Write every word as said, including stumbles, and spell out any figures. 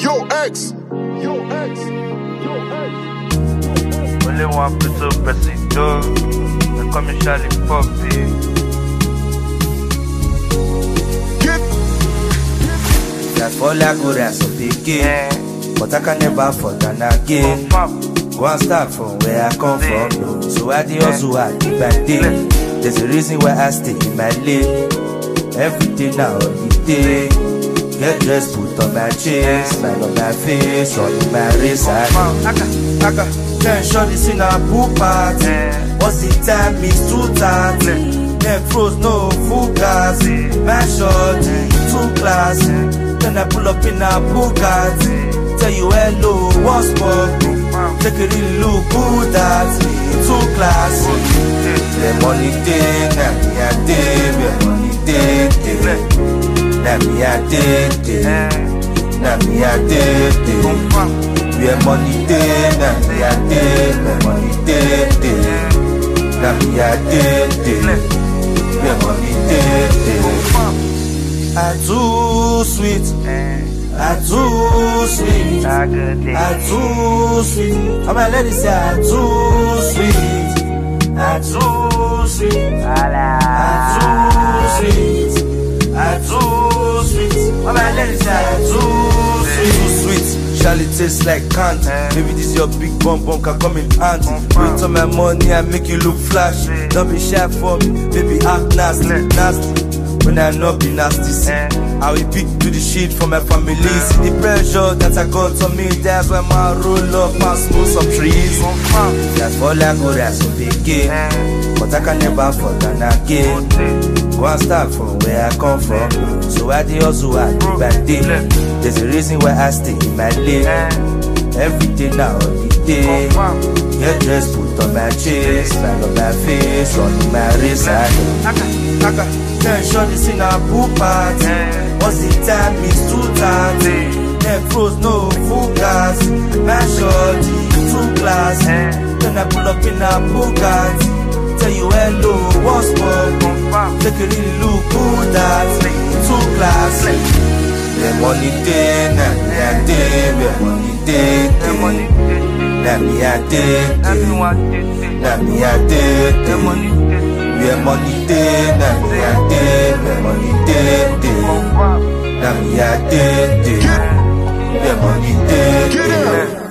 Yo ex, yo ex, yo ex. Only one plutôt président, mais comme Charlie Poppy. That fall like good as a pikin, but I can never fall down again. Go and start from where I come from, no. So I dey hustle, I dey back day. There's a reason why I stay in my lane. Every day now, holiday. Get dressed, put on my chain, smile on my face, all in my wrist. I got ten shorties in a pool party. What's the time? It's two thirty. Them froze, no fugazi. My shorty, too classy. Then I pull up in a Bugatti. Tell you hello, what's up? Take a real look good at me. Too classy. The money day, now me a day. The money day, day. Now me a day, day. Now me a day, day. We are money day, now me a day. We money day, day. Now me a day, day. We are money day, day. I too sweet, I too sweet, I too sweet. All my ladies say I too sweet, I too sweet, I too sweet, I too sweet. All my ladies say I too sweet, too sweet. Charlie tastes like candy. Maybe this your big bum bum can come in handy. Wait on my money and make you look flashy. Don't be shy for me, baby act nasty, nasty. When I not be nasty, see I will pick to the shit for my family. See the pressure that I got on me. That's why my roll up and smoke some trees. That's fall like good as a big game, but I can never fall down again. Go and start from where I come from. So I dey hustle, I dey back day. There's a reason why I stay in my lane. Every day now, holiday. Get dressed, put on my chain, smile on my face, all in my wrist. I got ten shorties in a pool party. What's the time? It's two thirty. Them froze, no fugazi. My shorty, too classy. Then I pull up in a Bugatti. Tell you hello, what's up? Take a real look good at me. Too classy. The money day, now me a day. The money day, day. Now me a day, day. Now me a day, day. We are money day, now me a day. We are money day, day. Now me a day, day. We are money day, day.